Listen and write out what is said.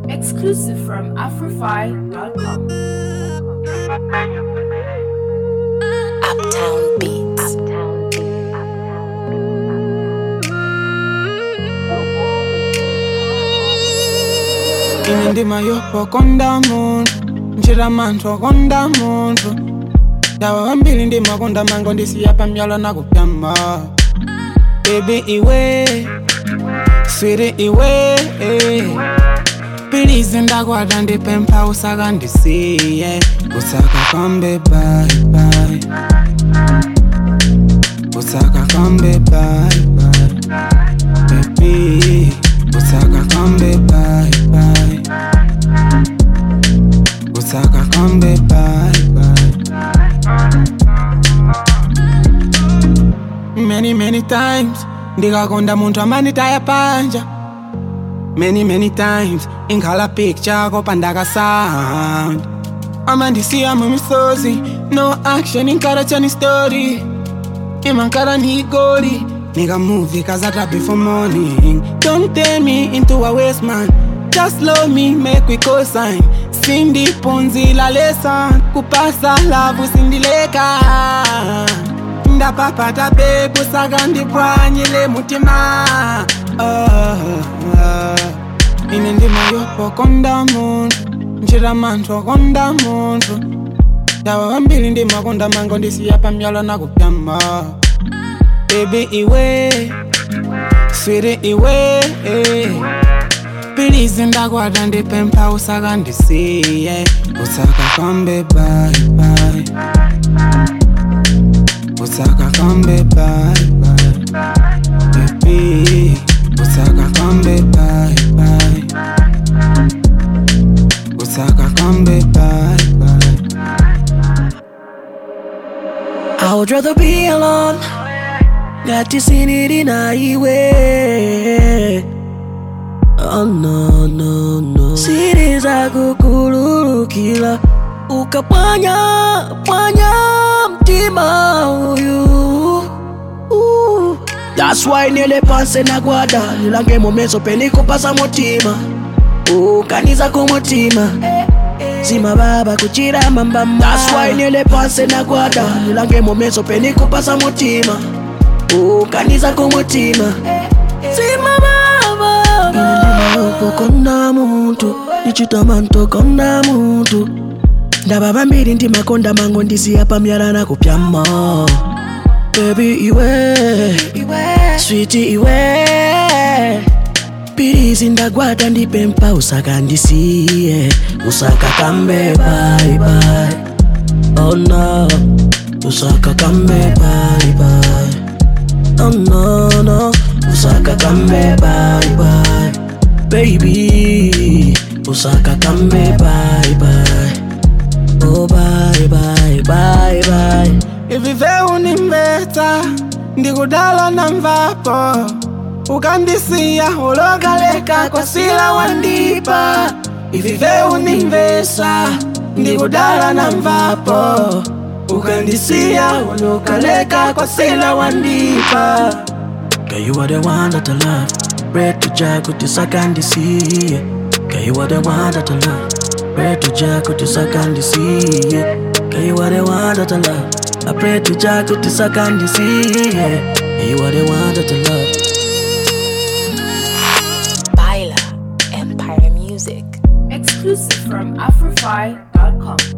Exclusive from Afrofy.com. Uptown Beats. Inendima yopo konda muntu njira manto konda muntu yawa wambili ndima konda mango ndisi yapa myala na kupyama baby iwe sweetie iwe Please ndakwata ndipempha usaka ndisiye usaka kambe bye bye usaka kambe bye bye baby usaka kambe bye bye usaka kambe bye bye many times ndikakonda muntu amanitaya panja many times ingala picture kopandaka sound amandisiya mumisozi no action inkara chani story imankara nigori nigga movie kazata before morning don't turn me into a waste man just love me make we co-sign sindi ponzi la lesson kupasa love sindileka ndapapata babe usaka ndipwanyile mutima Inendima yopo konda muntu njira manto konda muntu yawa wambili ndima konda mango ndisi yapa myala na kupyama baby iwe sweetie iwe Please ndakwata ndipempha usaka ndisiye usaka kambe bye bye usaka kambe bye bye baby usaka kambe bye bye usaka kambe bye bye I would rather be alone ngati siniri na iwe oh no siriza kukululukila ukapwanya mtima uyu That's why nile panse na gwada nilange momeso peniko pasa motima ukaniza kumutima Zima baba kuchira mambamba That's why nile panse na gwada nilange momeso peniko pasa motima ukaniza kumutima Zima baba Inendima yopo konda muntu Nichita manto konda muntu Ndababa mbili ndima konda mango ndisi yapa myala na kupyama Baby iwe Sweetie iwe Please ndagwata ndipempha usaka ndisiye Usaka kambe bye bye Oh no Usaka kambe bye bye Oh no Usaka kambe bye bye Baby Usaka kambe bye bye Oh bye bye Ivive unimbeta ndikudala na mvapo ukandisiya ulokaleka kwa sila wandipa Ivive unimbesa ndikudala na mvapo ukandisiya ulokaleka kwa sila wandipa Girl, you are the one that I love. Pray to Jah, kutisaka ndisiye. Girl, you are the one that I love. Pray to Jah, kutisaka ndisiye. Girl, you are the one that I love. I pray to Jah, kutisaka ndisiye. Girl, you are the one that I love. Baila Empire Music. Exclusive from Afrofy.com.